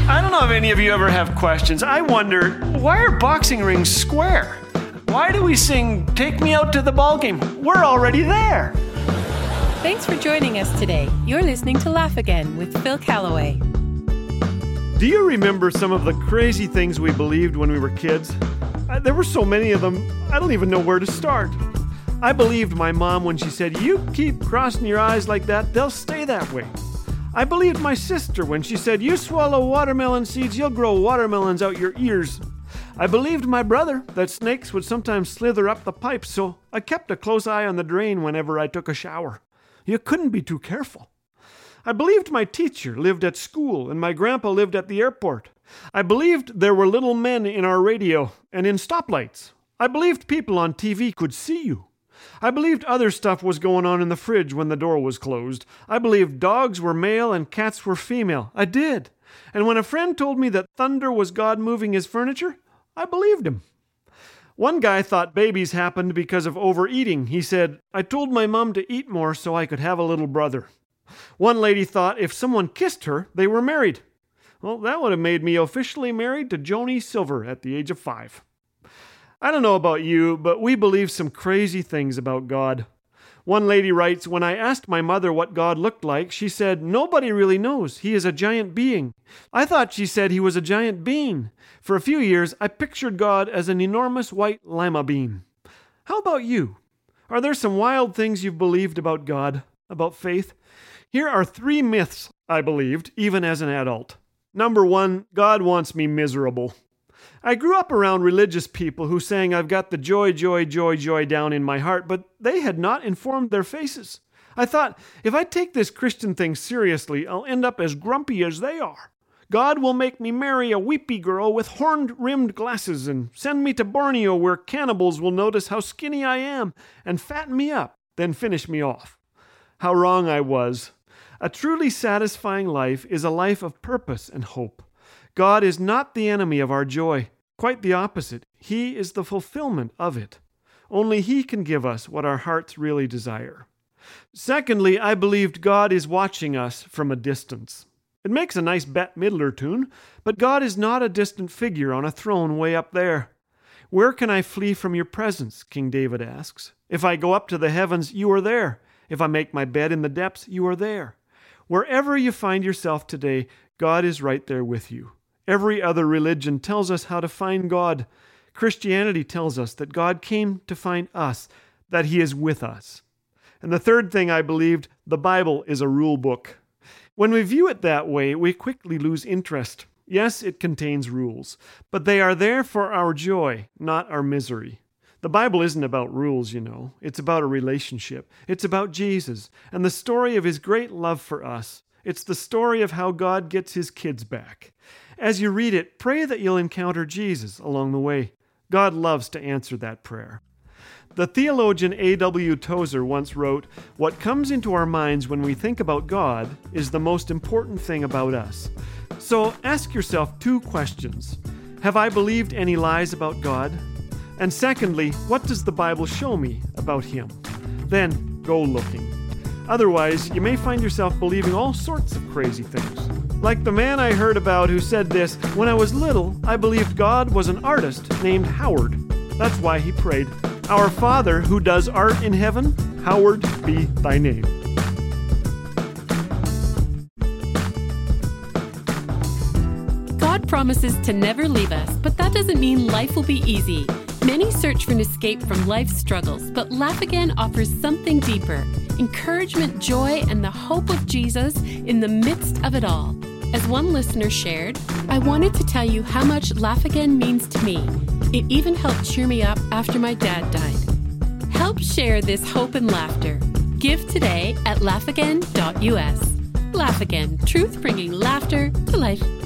I don't know if any of you ever have questions. I wonder, why are boxing rings square? Why do we sing, "Take Me Out to the Ballgame"? We're already there. Thanks for joining us today. You're listening to Laugh Again with Phil Callaway. Do you remember some of the crazy things we believed when we were kids? There were so many of them, I don't even know where to start. I believed my mom when she said, "You keep crossing your eyes like that, they'll stay that way." I believed my sister when she said, "You swallow watermelon seeds, you'll grow watermelons out your ears." I believed my brother that snakes would sometimes slither up the pipes, so I kept a close eye on the drain whenever I took a shower. You couldn't be too careful. I believed my teacher lived at school and my grandpa lived at the airport. I believed there were little men in our radio and in stoplights. I believed people on TV could see you. I believed other stuff was going on in the fridge when the door was closed. I believed dogs were male and cats were female. I did. And when a friend told me that thunder was God moving his furniture, I believed him. One guy thought babies happened because of overeating. He said, "I told my mom to eat more so I could have a little brother." One lady thought if someone kissed her, they were married. Well, that would have made me officially married to Joni Silver at the age of 5. I don't know about you, but we believe some crazy things about God. One lady writes, "When I asked my mother what God looked like, she said, 'Nobody really knows. He is a giant being.' I thought she said he was a giant bean. For a few years, I pictured God as an enormous white lima bean." How about you? Are there some wild things you've believed about God, about faith? Here are 3 myths I believed, even as an adult. Number 1, God wants me miserable. I grew up around religious people who sang, "I've got the joy, joy, joy, joy down in my heart," but they had not informed their faces. I thought, if I take this Christian thing seriously, I'll end up as grumpy as they are. God will make me marry a weepy girl with horn-rimmed glasses and send me to Borneo where cannibals will notice how skinny I am and fatten me up, then finish me off. How wrong I was. A truly satisfying life is a life of purpose and hope. God is not the enemy of our joy. Quite the opposite. He is the fulfillment of it. Only He can give us what our hearts really desire. Secondly, I believed God is watching us from a distance. It makes a nice Bette Midler tune, but God is not a distant figure on a throne way up there. "Where can I flee from your presence?" King David asks. "If I go up to the heavens, you are there. If I make my bed in the depths, you are there." Wherever you find yourself today, God is right there with you. Every other religion tells us how to find God. Christianity tells us that God came to find us, that He is with us. And the third thing I believed, the Bible is a rule book. When we view it that way, we quickly lose interest. Yes, it contains rules, but they are there for our joy, not our misery. The Bible isn't about rules, you know. It's about a relationship. It's about Jesus and the story of His great love for us. It's the story of how God gets His kids back. As you read it, pray that you'll encounter Jesus along the way. God loves to answer that prayer. The theologian A.W. Tozer once wrote, "What comes into our minds when we think about God is the most important thing about us." So ask yourself 2 questions. Have I believed any lies about God? And secondly, what does the Bible show me about Him? Then go looking. Otherwise, you may find yourself believing all sorts of crazy things. Like the man I heard about who said this, "When I was little, I believed God was an artist named Howard. That's why he prayed, 'Our Father who does art in heaven, hallowed be thy name.'" God promises to never leave us, but that doesn't mean life will be easy. Many search for an escape from life's struggles, but Laugh Again offers something deeper: encouragement, joy, and the hope of Jesus in the midst of it all. As one listener shared, "I wanted to tell you how much Laugh Again means to me. It even helped cheer me up after my dad died." Help share this hope and laughter. Give today at laughagain.us. Laugh Again, truth bringing laughter to life.